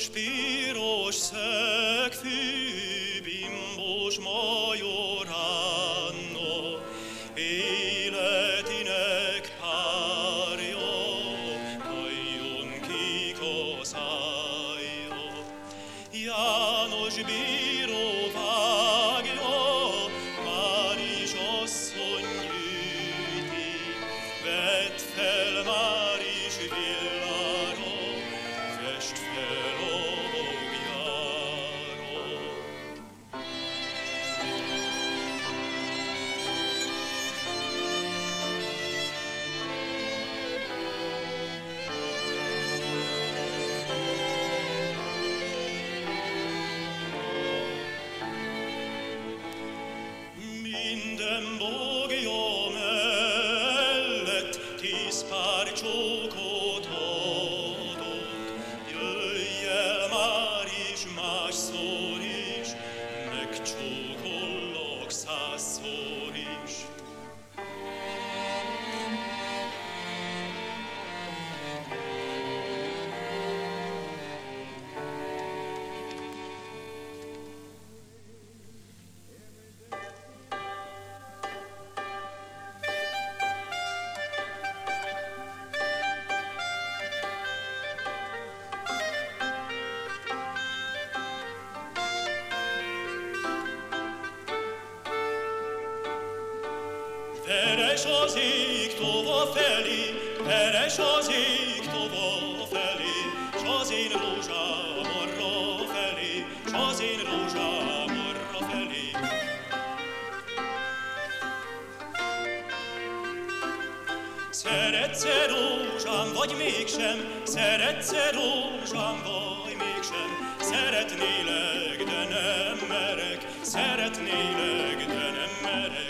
piros szegfű, bimbós majoránna, életinek párja, halljon kék a szája. János bíró vágja, már is asszony gyűjti, vedd fel már is villára, fest fel a fogjára. Minden bogja mellett 10 pár csókot adok, jöjj el már is másszor is, megcsókollak 100-szor is. Veres az ég tova felé, veres az ég tova felé, s az én rózsám arra felé, s az én rózsám arra felé. Szeretsz-e rózsám, vagy mégsem? Szeretsz-e rózsám, vagy mégsem? Szeretnélek, de nem merek, szeretnélek, de nem merek.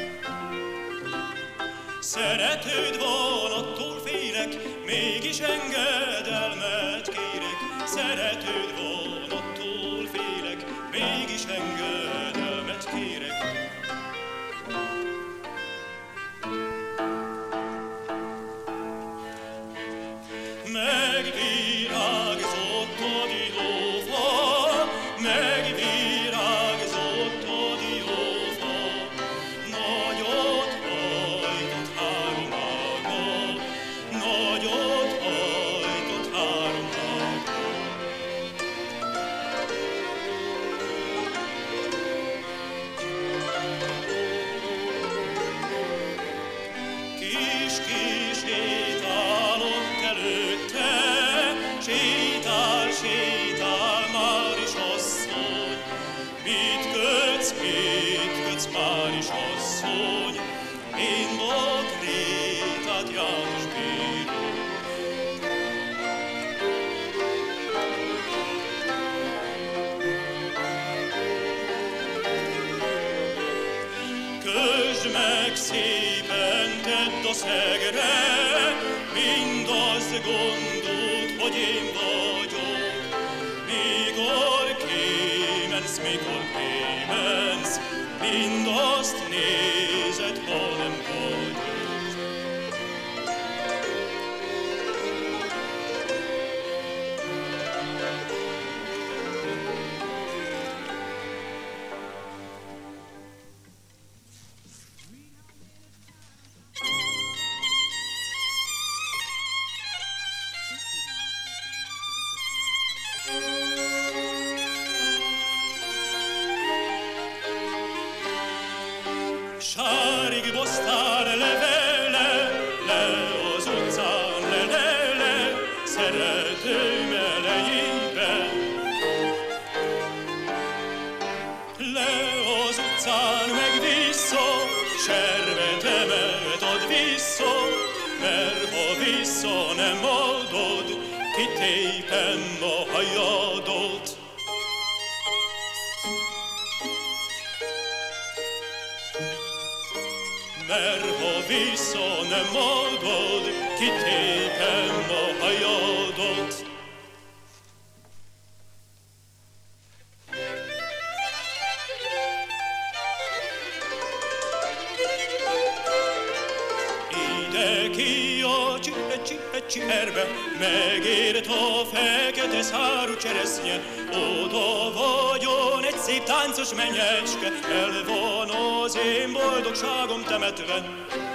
Szeretőd van, attól félek, mégis engedelmet kérek. Szeretőd van, attól félek, mégis engedelmet kérek. Megvirágzott a diófa, megvirágzott a diófa, nagyot hajtott három ága, nagyot hajtott három ága. Kis-kis sétálott előtte, sétál, sétál már is asszony. Mit kötsz már is asszony, én Makrétát János bíró. Közd meg szépen, tedd a szegre, mindazt gondold, hogy én vagyok. Mikor kimensz, mindazt nézed, ha nem vagyok. Sárig bosztár levele, le az utcán, le, szeretőm elejében. Le az utcán meg vissza, servetemet ad vissza, mert ha vissza nem adod, kitépem a hajadot. Mert ha vissza nem adod, kitépem a hajadot. Ide ki a erbe, megért a fekete szárú cseresznye, oda vagyon egy szép táncos menyecske, el van az én boldogságom temetve.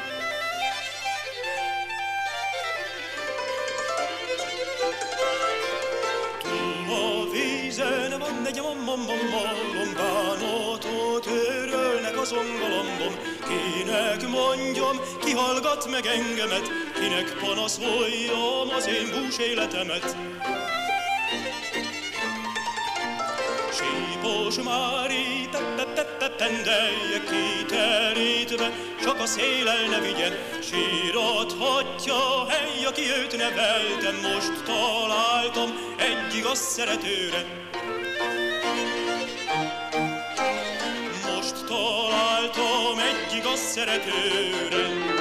Van egy malom, bánatot örölnek az ongolombom. Kinek mondjam, ki hallgat meg engemet, kinek panaszoljam az én bús életemet. Sípos Mári, pendelje kiterítve, csak a szél el ne vigye, sírathatja hely, aki őt neveltem. Most találtam egy igaz szeretőre. Most találtam egy igaz szeretőre.